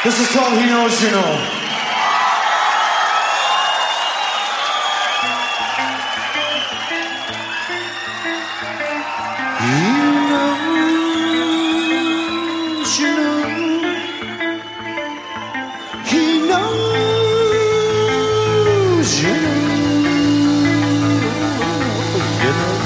This is called He Knows You Know. He knows you know. He knows you know. You know.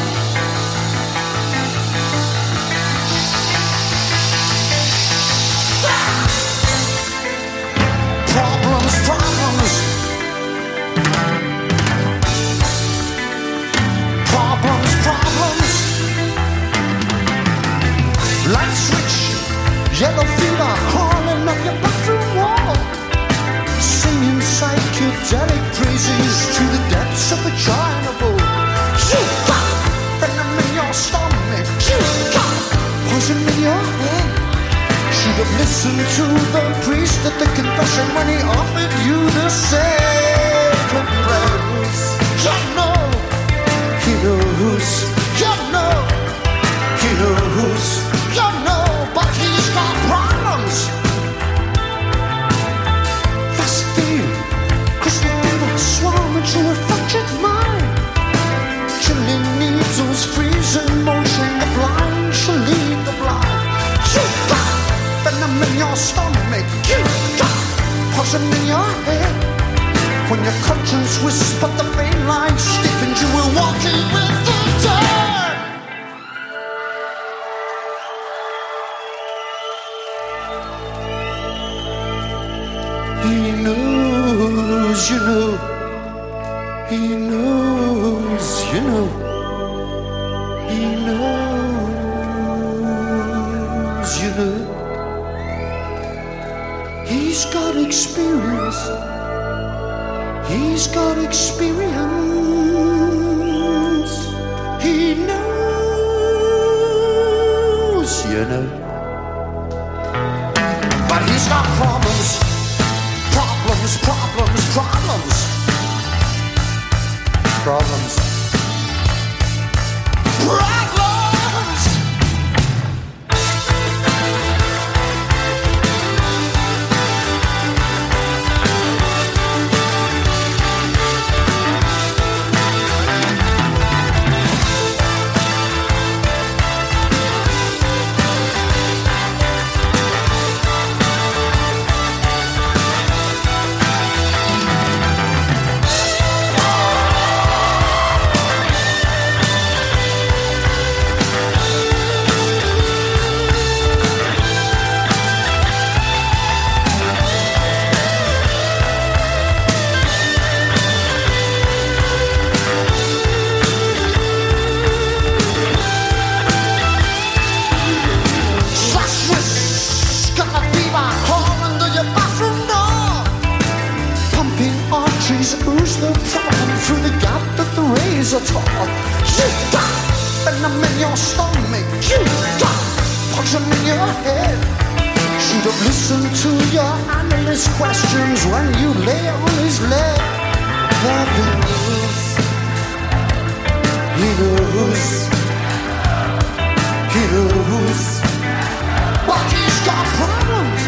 Problems, problems. Problems, problems. Light switch, yellow fever, crawling up your bathroom wall. Singing psychedelic praises to the depths of the China bowl. You got venom in your stomach. You got poison in your head. Should have listened to the priest at the confession when he offered you the sacred prayers. You know, he knows. You know, he knows. You know, but he's got problems. Fast fear, crystal fever, swarm into a fractured mind. Chilling needles, freezing motion, the blind shall lead the blind. You got venom in your stomach. You got poison in your head. When your conscience whispered the vein line stiffened, you were walking with the dead. He knows you know. He knows you know. He knows you know. He's got experience. He's got experience. He knows you know. But he's got problems. Problems, problems, problems. Problems. Problems. Who's the problem through the gap that the razor tore? You got venom in your stomach. You got poison in your head. Should have listened to your analyst questions when you lay on his leg. That knows. He knows. He knows. But he's got problems.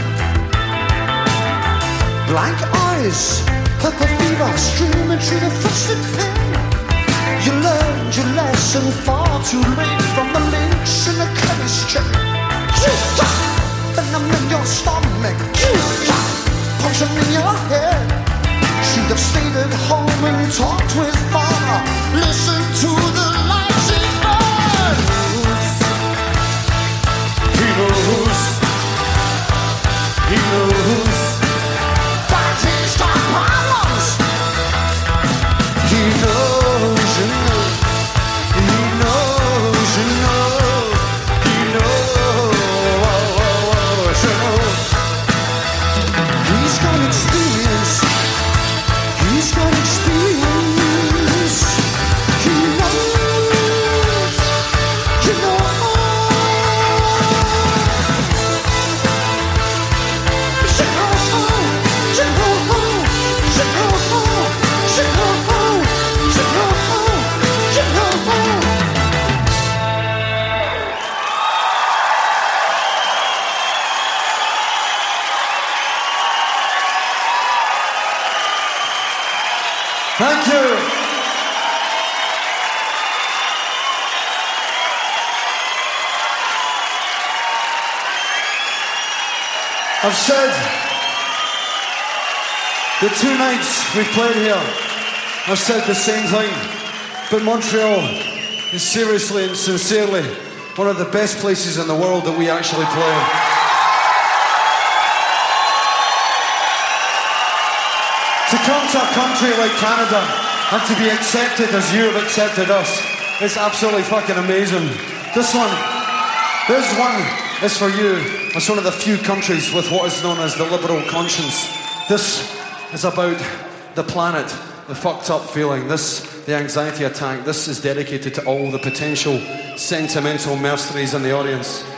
Blank eyes. Purple fever streaming through the frosted pen. You learned your lesson far too late from the links in the chemistry. You got venom in your stomach. You got poison in your head. Should have stayed at home and talked with father. Listen to the lights he burns. He knows. He knows. But he's got problems. He knows you know. He knows you know. He knows you know. He's got experience. He's got experience. He knows you know. You know. You know. Thank you. I've said the 2 nights we've played here, I've said the same thing, but Montreal is seriously and sincerely one of the best places in the world that we actually play. To come to a country like Canada and to be accepted as you have accepted us, it's absolutely fucking amazing. This one is for you. It's one of the few countries with what is known as the liberal conscience. This is about the planet, the fucked up feeling, the anxiety attack. This is dedicated to all the potential sentimental mercenaries in the audience.